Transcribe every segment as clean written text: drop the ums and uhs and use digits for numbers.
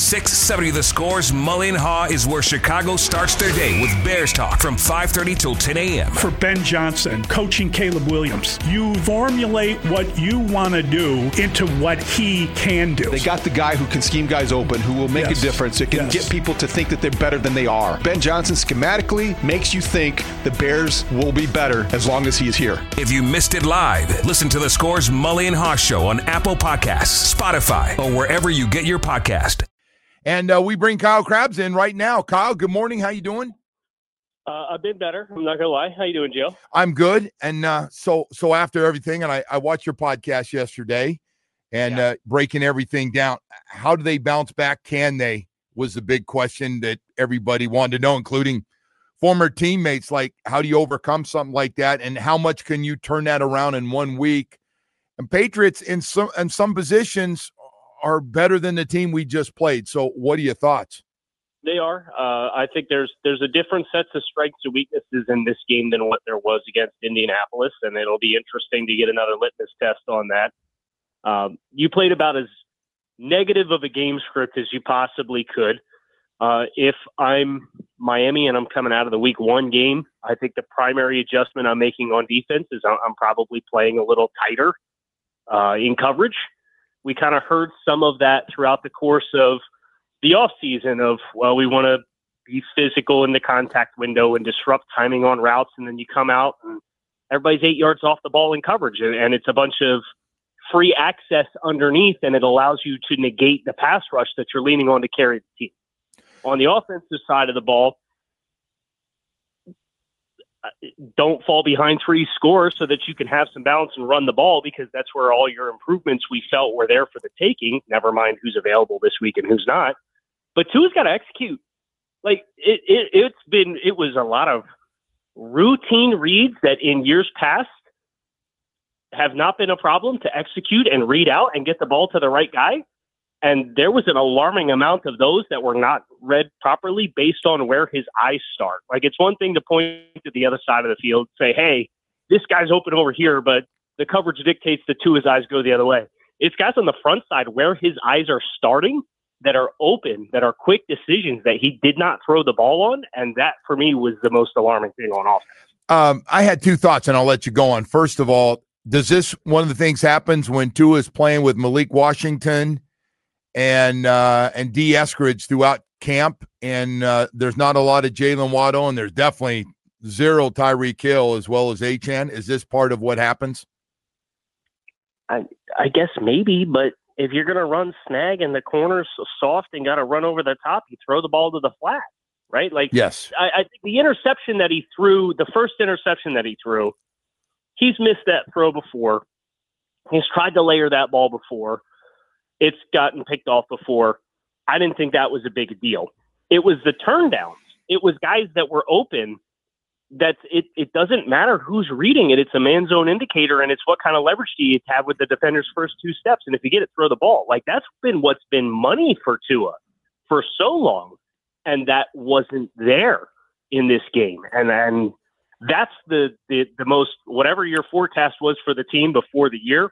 670 The Score's Mully and Haw is where Chicago starts their day with Bears talk from 5:30 till 10 a.m. For Ben Johnson, coaching Caleb Williams, you formulate what you want to do into what he can do. They got the guy who can scheme guys open, who will make a difference. It can get people to think that they're better than they are. Ben Johnson schematically makes you think the Bears will be better as long as he is here. If you missed it live, listen to The Score's Mully and Haw Show on Apple Podcasts, Spotify, or wherever you get your podcast. And we bring Kyle Krabs in right now. Kyle, good morning. How you doing? A bit better. I'm not going to lie. How you doing, Joe? I'm good. And so after everything, and I watched your podcast yesterday and breaking everything down, how do they bounce back? Can they? Was the big question that everybody wanted to know, including former teammates. Like, how do you overcome something like that? And how much can you turn that around in 1 week? And Patriots in some positions are better than the team we just played. So what are your thoughts? They are. I think there's a different set of strengths and weaknesses in this game than what there was against Indianapolis, and it'll be interesting to get another litmus test on that. You played about as negative of a game script as you possibly could. If I'm Miami and I'm coming out of the week 1 game, I think the primary adjustment I'm making on defense is I'm probably playing a little tighter in coverage. We kind of heard some of that throughout the course of the offseason of, well, we want to be physical in the contact window and disrupt timing on routes. And then you come out and everybody's 8 yards off the ball in coverage. And it's a bunch of free access underneath, and it allows you to negate the pass rush that you're leaning on to carry the team. On the offensive side of the ball, don't fall behind 3 scores so that you can have some balance and run the ball, because that's where all your improvements we felt were there for the taking, never mind who's available this week and who's not. But Tua's got to execute. Like, it was a lot of routine reads that in years past have not been a problem to execute and read out and get the ball to the right guy. And there was an alarming amount of those that were not read properly based on where his eyes start. Like, it's one thing to point to the other side of the field, say, hey, this guy's open over here, but the coverage dictates that his eyes go the other way. It's guys on the front side where his eyes are starting that are open, that are quick decisions that he did not throw the ball on. And that, for me, was the most alarming thing on offense. I had 2 thoughts, and I'll let you go on. First of all, does this one of the things happens when Tua is playing with Malik Washington and D. Eskridge throughout camp, and there's not a lot of Jalen Waddle, and there's definitely 0 Tyreek Hill as well as Achane? Is this part of what happens? I guess maybe, but if you're going to run snag and the corner's soft and got to run over the top, you throw the ball to the flat, right? Like, yes. I think the interception that he threw, the first interception that he threw, he's missed that throw before. He's tried to layer that ball before. It's gotten picked off before. I didn't think that was a big deal. It was the turndowns. It was guys that were open. It doesn't matter who's reading it. It's a man zone indicator, and it's what kind of leverage do you have with the defender's first 2 steps. And if you get it, throw the ball. Like, that's been what's been money for Tua for so long, and that wasn't there in this game. And that's the most, whatever your forecast was for the team before the year.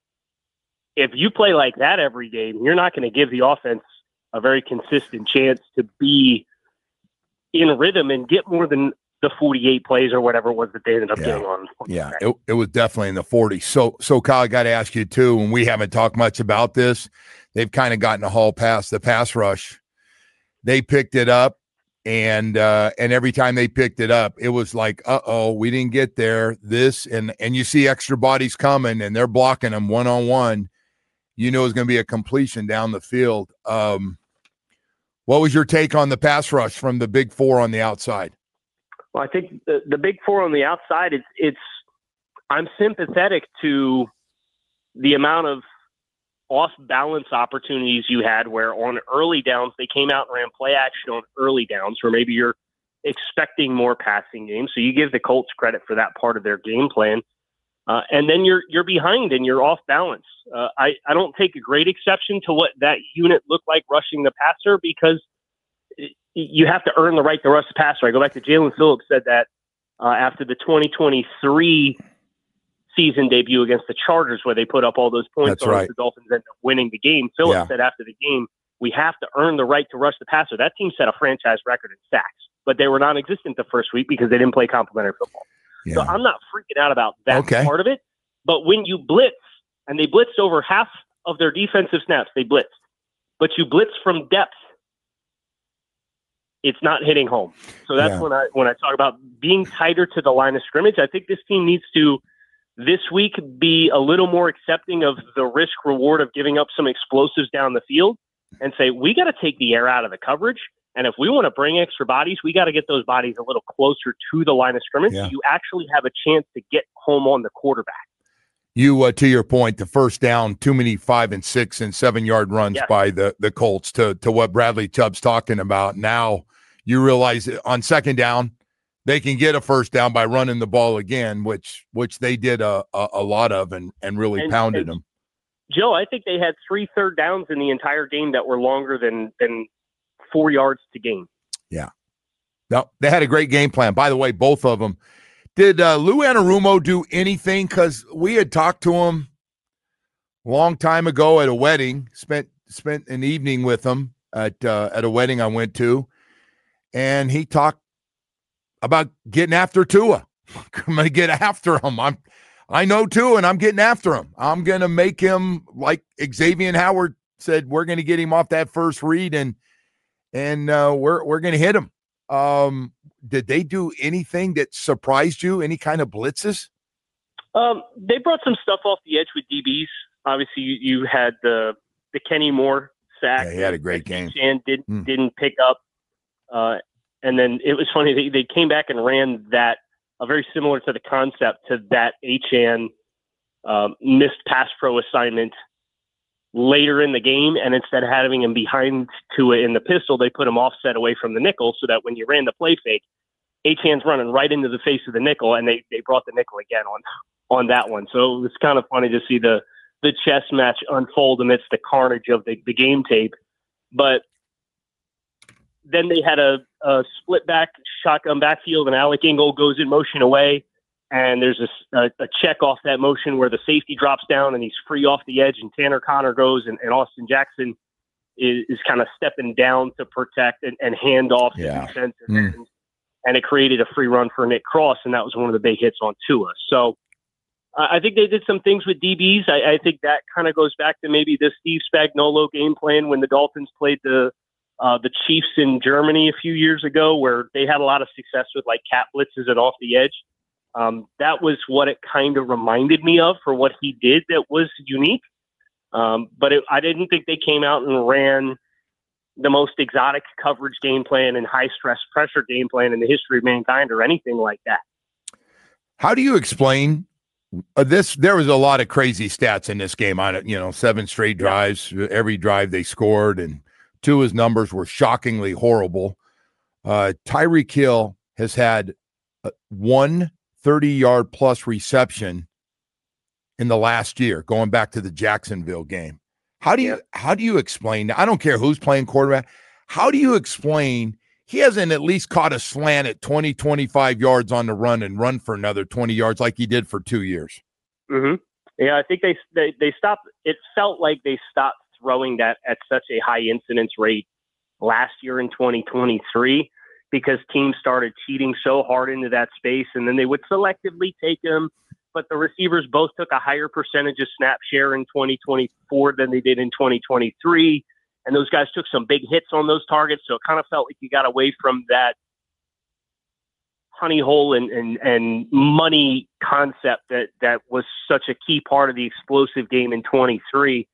If you play like that every game, you're not going to give the offense a very consistent chance to be in rhythm and get more than the 48 plays or whatever it was that they ended up getting on. Yeah, it was definitely in the 40s. So Kyle, I got to ask you too, and we haven't talked much about this. They've kind of gotten a haul past the pass rush. They picked it up, and every time they picked it up, it was like, we didn't get there. This and you see extra bodies coming, and they're blocking them one-on-one. You know it's going to be a completion down the field. What was your take on the pass rush from the big 4 on the outside? Well, I think the big 4 on the outside, I'm sympathetic to the amount of off-balance opportunities you had where on early downs, they came out and ran play action on early downs, where maybe you're expecting more passing games. So you give the Colts credit for that part of their game plan. And then you're behind and you're off balance. I don't take a great exception to what that unit looked like rushing the passer, because you have to earn the right to rush the passer. I go back to Jalen Phillips said that after the 2023 season debut against the Chargers, where they put up all those points. That's right. The Dolphins ended up winning the game. Phillips said after the game, We have to earn the right to rush the passer. That team set a franchise record in sacks, but they were non-existent the first week because they didn't play complementary football. Yeah. So I'm not freaking out about that part of it. But when you blitz, and they blitzed over half of their defensive snaps, they blitzed. But you blitz from depth, it's not hitting home. So that's when I talk about being tighter to the line of scrimmage. I think this team needs to, this week, be a little more accepting of the risk-reward of giving up some explosives down the field and say, we got to take the air out of the coverage. And if we want to bring extra bodies, we got to get those bodies a little closer to the line of scrimmage so you actually have a chance to get home on the quarterback. You, to your point, the first down, too many 5 and 6 and 7 yard runs by the Colts to what Bradley Chubb's talking about. Now you realize on second down, they can get a first down by running the ball again, which they did a lot of and really pounded them. Joe, I think they had 3 third downs in the entire game that were longer than 4 yards to gain. Yeah. No, they had a great game plan. By the way, both of them. Did Lou Anarumo do anything? Because we had talked to him a long time ago at a wedding, spent an evening with him at a wedding I went to, and he talked about getting after Tua. I'm going to get after him. I know Tua, and I'm getting after him. I'm going to make him, like Xavier Howard said, we're going to get him off that first read, and we're going to hit him. Did they do anything that surprised you? Any kind of blitzes? They brought some stuff off the edge with DBs. Obviously, you had the Kenny Moore sack. Yeah, he had a great game. And didn't pick up. And then it was funny. They came back and ran that very similar to the concept to that Achane missed pass pro assignment later in the game, and instead of having him behind Tua in the pistol, they put him offset away from the nickel so that when you ran the play fake, Achane's running right into the face of the nickel, and they brought the nickel again on that one. So it was kind of funny to see the chess match unfold amidst the carnage of the game tape. But then they had a split back shotgun backfield, and Alec Ingold goes in motion away. And there's a check off that motion where the safety drops down and he's free off the edge, and Tanner Connor goes, and Austin Jackson is kind of stepping down to protect and hand off the defensive end. And it created a free run for Nick Cross, and that was one of the big hits on Tua. So I think they did some things with DBs. I think that kind of goes back to maybe the Steve Spagnuolo game plan when the Dolphins played the Chiefs in Germany a few years ago, where they had a lot of success with like cat blitzes and off the edge. That was what it kind of reminded me of for what he did that was unique. But I didn't think they came out and ran the most exotic coverage game plan and high-stress pressure game plan in the history of mankind or anything like that. How do you explain this? There was a lot of crazy stats in this game on it, 7 straight drives, every drive they scored, and Tua's numbers were shockingly horrible. Tyreek Hill has had one 30-yard plus reception in the last year, going back to the Jacksonville game. How do you explain? I don't care who's playing quarterback. How do you explain he hasn't at least caught a slant at 20, 25 yards on the run and run for another 20 yards like he did for 2 years? Mm-hmm. Yeah, I think they stopped. It felt like they stopped throwing that at such a high incidence rate last year in 2023 because teams started cheating so hard into that space, and then they would selectively take them. But the receivers both took a higher percentage of snap share in 2024 than they did in 2023. And those guys took some big hits on those targets. So it kind of felt like you got away from that honey hole and money concept that was such a key part of the explosive game in 23.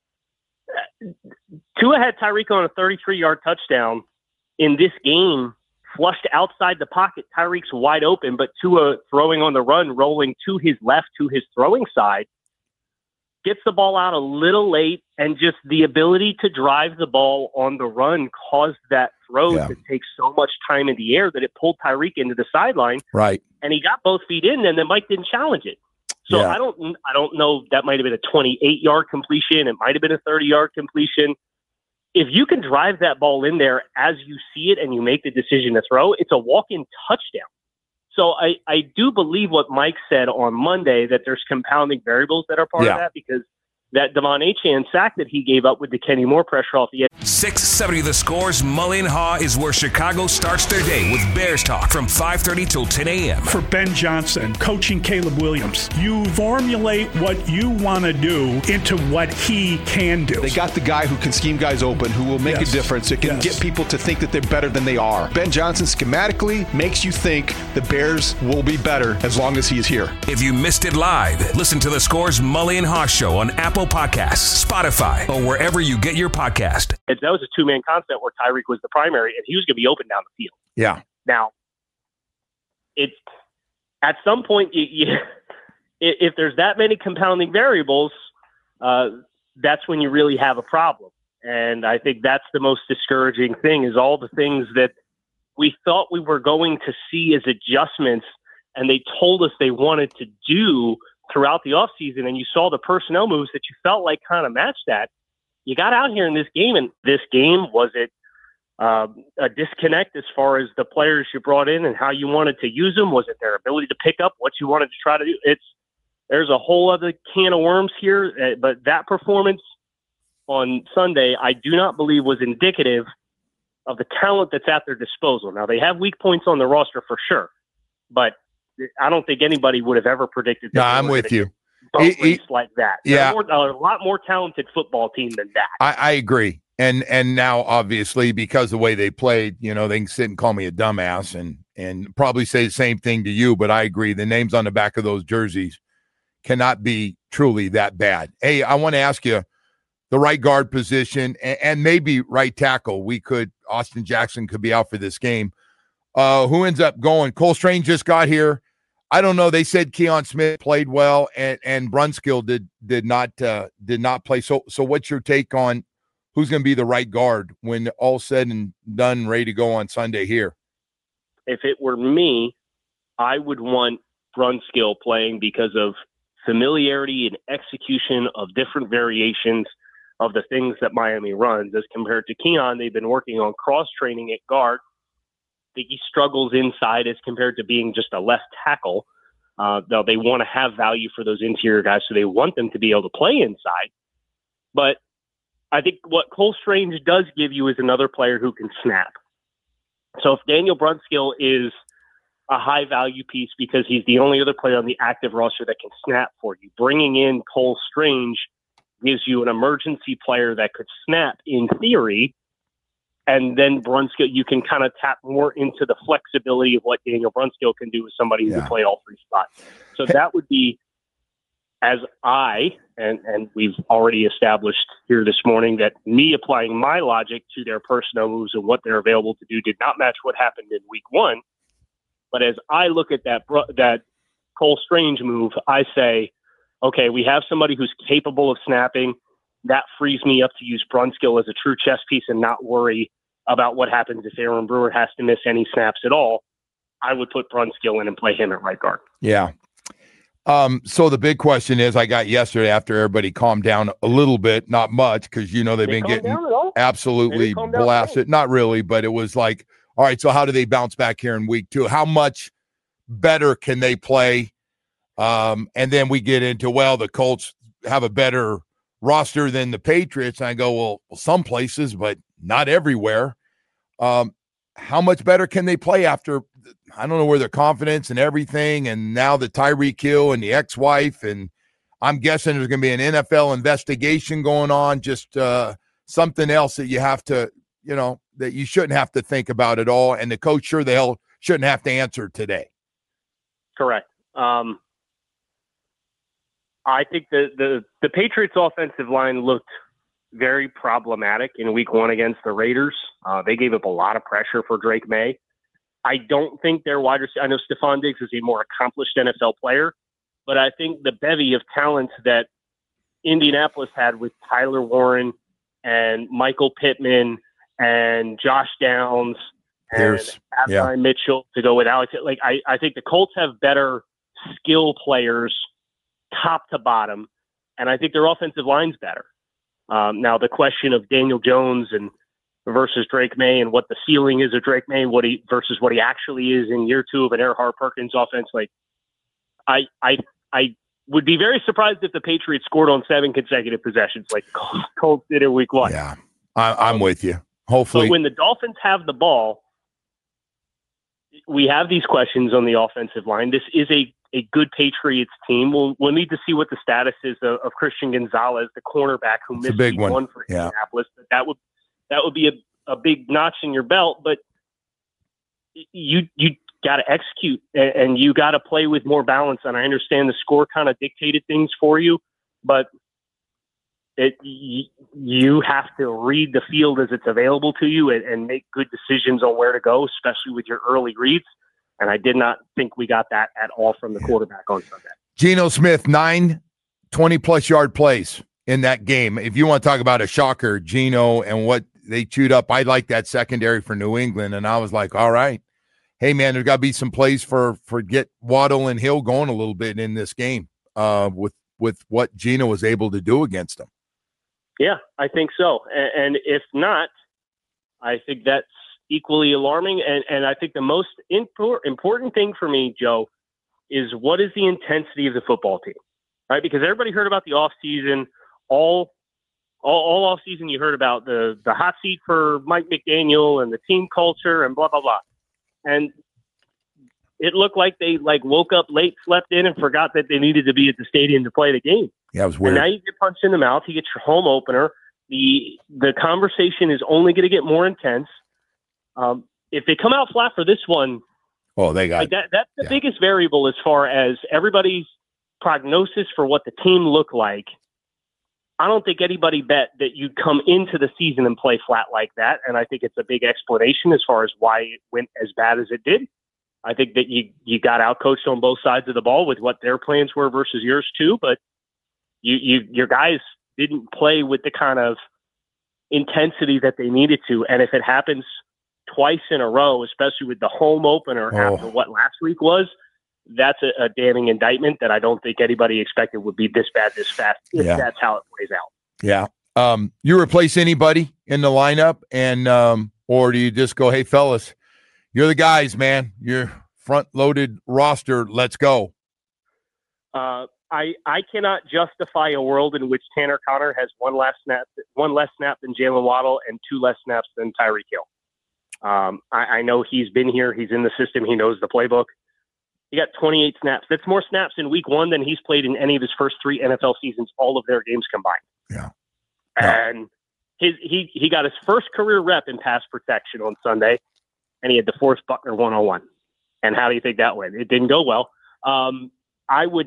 Tua had Tyreek on a 33-yard touchdown in this game, flushed outside the pocket. Tyreek's wide open, but Tua throwing on the run, rolling to his left, to his throwing side, gets the ball out a little late, and just the ability to drive the ball on the run caused that throw to take so much time in the air that it pulled Tyreek into the sideline. Right. And he got both feet in, and then Mike didn't challenge it. So I don't know. That might have been a 28-yard completion. It might have been a 30-yard completion. If you can drive that ball in there as you see it and you make the decision to throw, it's a walk-in touchdown. So I do believe what Mike said on Monday, that there's compounding variables that are part of that, because that Devon Achane sack that he gave up with the Kenny Moore pressure off the edge. 670 The Score's Mully and Haw is where Chicago starts their day with Bears talk from 5:30 till 10 a.m. For Ben Johnson, coaching Caleb Williams, you formulate what you want to do into what he can do. They got the guy who can scheme guys open, who will make a difference. It can get people to think that they're better than they are. Ben Johnson schematically makes you think the Bears will be better as long as he is here. If you missed it live, listen to The Score's Mully and Haw Show on Apple Podcasts, Spotify, or wherever you get your podcast. That was a two-man concept where Tyreek was the primary, and he was going to be open down the field. Yeah. Now, it's at some point, if there's that many compounding variables, that's when you really have a problem. And I think that's the most discouraging thing, is all the things that we thought we were going to see as adjustments, and they told us they wanted to do throughout the offseason, and you saw the personnel moves that you felt like kind of matched that. You got out here in this game, and this game, was it a disconnect as far as the players you brought in and how you wanted to use them? Was it their ability to pick up what you wanted to try to do? There's a whole other can of worms here, but that performance on Sunday, I do not believe was indicative of the talent that's at their disposal. Now, they have weak points on the roster for sure, but I don't think anybody would have ever predicted that. No, I'm with you. Like that. Yeah. They're a lot more talented football team than that. I agree. And now, obviously, because of the way they played, they can sit and call me a dumbass and probably say the same thing to you, but I agree. The names on the back of those jerseys cannot be truly that bad. Hey, I want to ask you, the right guard position and maybe right tackle. Austin Jackson could be out for this game. Who ends up going? Cole Strange just got here. I don't know. They said Keon Smith played well, and Brunskill did not play. So what's your take on who's going to be the right guard when all said and done, ready to go on Sunday here? If it were me, I would want Brunskill playing because of familiarity and execution of different variations of the things that Miami runs, as compared to Keon. They've been working on cross training at guard. I think he struggles inside as compared to being just a left tackle. Though they want to have value for those interior guys, so they want them to be able to play inside. But I think what Cole Strange does give you is another player who can snap. So if Daniel Brunskill is a high value piece because he's the only other player on the active roster that can snap for you, bringing in Cole Strange gives you an emergency player that could snap in theory. And then Brunskill, you can kind of tap more into the flexibility of what Daniel Brunskill can do with somebody who can play all three spots. So that would be, as and we've already established here this morning that me applying my logic to their personnel moves and what they're available to do did not match what happened in week one. But as I look at that Cole Strange move, I say, okay, we have somebody who's capable of snapping. That frees me up to use Brunskill as a true chess piece and not worry about what happens if Aaron Brewer has to miss any snaps at all. I would put Brunskill in and play him at right guard. Yeah. So the big question is, I got yesterday after everybody calmed down a little bit, not much, because they've been getting absolutely blasted. Not really, but it was like, all right, so how do they bounce back here in week 2? How much better can they play? And then we get into, the Colts have a better roster than the Patriots. And I go, well, some places, but not everywhere. How much better can they play after, I don't know, where their confidence and everything, and now the Tyreek Hill and the ex-wife, and I'm guessing there's going to be an NFL investigation going on, just something else that you have to, that you shouldn't have to think about at all, and the coach sure the hell shouldn't have to answer today. Correct. I think the Patriots' offensive line looked very problematic in week 1 against the Raiders. They gave up a lot of pressure for Drake May. I don't think their wide receiver, I know Stephon Diggs is a more accomplished NFL player, but I think the bevy of talent that Indianapolis had with Tyler Warren and Michael Pittman and Josh Downs and Adonai Mitchell to go with Alex, I think the Colts have better skill players top to bottom, and I think their offensive line's better. Now the question of Daniel Jones and versus Drake May and what the ceiling is of Drake May, versus what he actually is in year 2 of an Erhard Perkins offense. I would be very surprised if the Patriots scored on 7 consecutive possessions like Colts did in week 1. Yeah, I'm with you. Hopefully. But when the Dolphins have the ball, we have these questions on the offensive line. This is a good Patriots team. We'll need to see what the status is of Christian Gonzalez, the cornerback who missed week 1 for Indianapolis. But that would be a big notch in your belt. But you got to execute, and you got to play with more balance. And I understand the score kind of dictated things for you, but you have to read the field as it's available to you and make good decisions on where to go, especially with your early reads. And I did not think we got that at all from the quarterback on Sunday. Geno Smith, 9 20-plus yard plays in that game. If you want to talk about a shocker, Geno and what they chewed up, I like that secondary for New England. And I was like, all right, hey, man, there's got to be some plays for get Waddle and Hill going a little bit in this game with what Geno was able to do against them. Yeah, I think so. And if not, I think that's equally alarming. And I think the most important thing for me, Joe, is what is the intensity of the football team, right? Because everybody heard about the offseason. All offseason you heard about the hot seat for Mike McDaniel and the team culture and blah, blah, blah. And it looked like they woke up late, slept in, and forgot that they needed to be at the stadium to play the game. Yeah, it was weird. And now you get punched in the mouth. You get your home opener. The conversation is only going to get more intense. If they come out flat for this one, they got that's the biggest variable as far as everybody's prognosis for what the team looked like. I don't think anybody bet that you'd come into the season and play flat like that. And I think it's a big explanation as far as why it went as bad as it did. I think that you got outcoached on both sides of the ball with what their plans were versus yours too. But your guys didn't play with the kind of intensity that they needed to. And if it happens twice in a row, especially with the home opener after what last week was, that's a damning indictment that I don't think anybody expected would be this bad this fast if that's how it plays out. Yeah. You replace anybody in the lineup and or do you just go, hey, fellas, you're the guys, man. You're front-loaded roster. Let's go. I cannot justify a world in which Tanner Conner has one less snap than Jalen Waddle and 2 less snaps than Tyreek Hill. I know he's been here. He's in the system. He knows the playbook. He got 28 snaps. That's more snaps in week 1 than he's played in any of his first 3 NFL seasons, all of their games combined. Yeah. And he got his first career rep in pass protection on Sunday, and he had to force Buckner 1-on-1. And how do you think that went? It didn't go well. I would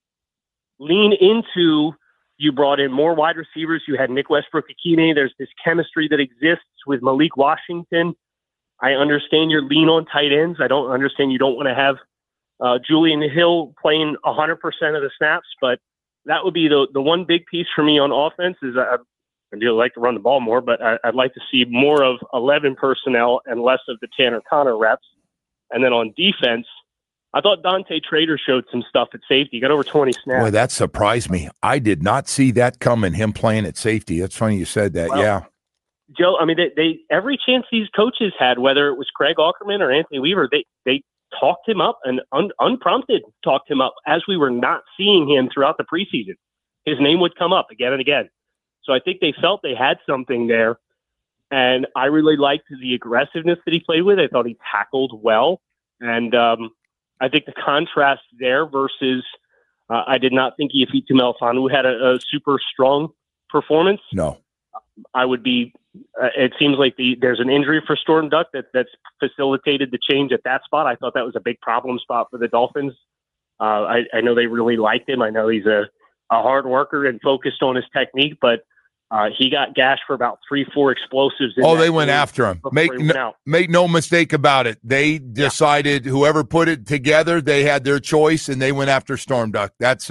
lean into, you brought in more wide receivers. You had Nick Westbrook-Akine. There's this chemistry that exists with Malik Washington. I understand your lean on tight ends. I don't understand you don't want to have Julian Hill playing 100% of the snaps, but that would be the one big piece for me on offense is I do like to run the ball more, but I'd like to see more of 11 personnel and less of the Tanner Conner reps. And then on defense, I thought Dante Trader showed some stuff at safety. He got over 20 snaps. Boy, that surprised me. I did not see that coming, him playing at safety. That's funny you said that. Well, yeah. Joe, I mean, they every chance these coaches had, whether it was Craig Aukerman or Anthony Weaver, they talked him up and unprompted talked him up as we were not seeing him throughout the preseason. His name would come up again and again. So I think they felt they had something there. And I really liked the aggressiveness that he played with. I thought he tackled well. And I think the contrast there versus I did not think Iafetu Melifonwu had a super strong performance. No. I would be it seems like there's an injury for Storm Duck that's facilitated the change at that spot. I thought that was a big problem spot for the Dolphins. I know they really liked him. I know he's a hard worker and focused on his technique, but he got gashed for about 3-4 explosives. They went after him. Make no mistake about it. They decided whoever put it together, they had their choice, and they went after Storm Duck. That's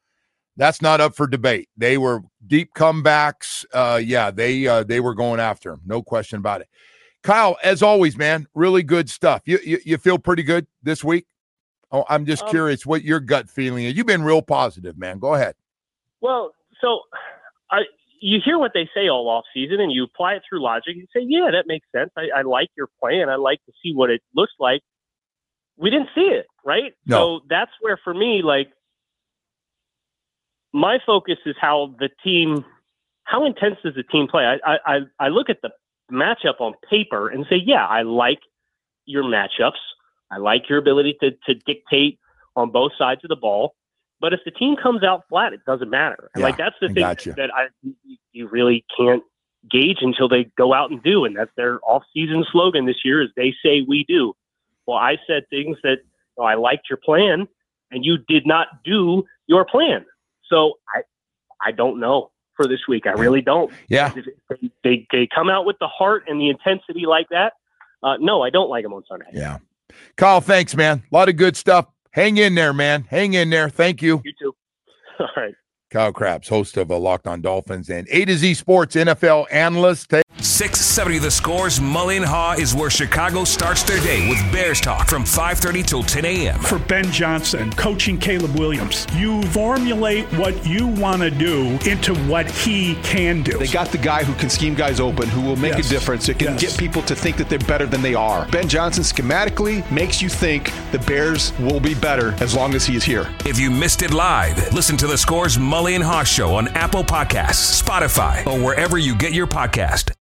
not up for debate. They were deep comebacks. They were going after him. No question about it. Kyle, as always, man, really good stuff. You feel pretty good this week? Oh, I'm just curious what your gut feeling is. You've been real positive, man. Go ahead. Well, so you hear what they say all off season, and you apply it through logic. You say, yeah, that makes sense. I like your plan. I like to see what it looks like. We didn't see it, right? No. So that's where, for me, like, my focus is how intense does the team play? I look at the matchup on paper and say, yeah, I like your matchups. I like your ability to dictate on both sides of the ball. But if the team comes out flat, it doesn't matter. And that's the thing that you really can't gauge until they go out and do. And that's their off-season slogan this year is they say we do. Well, I said things that I liked your plan and you did not do your plan. So I don't know for this week. I really don't. Yeah. If they come out with the heart and the intensity like that. No, I don't like them on Sunday. Yeah. Kyle, thanks, man. A lot of good stuff. Hang in there, man. Hang in there. Thank you. You too. All right. Kyle Crabbs, host of Locked On Dolphins and A to Z Sports NFL analyst. 670 The Score's Mully and Haw is where Chicago starts their day with Bears talk from 5:30 till 10 a.m. For Ben Johnson, coaching Caleb Williams, you formulate what you want to do into what he can do. They got the guy who can scheme guys open, who will make a difference. It can get people to think that they're better than they are. Ben Johnson schematically makes you think the Bears will be better as long as he is here. If you missed it live, listen to The Score's Mully and Haw Show on Apple Podcasts, Spotify, or wherever you get your podcast.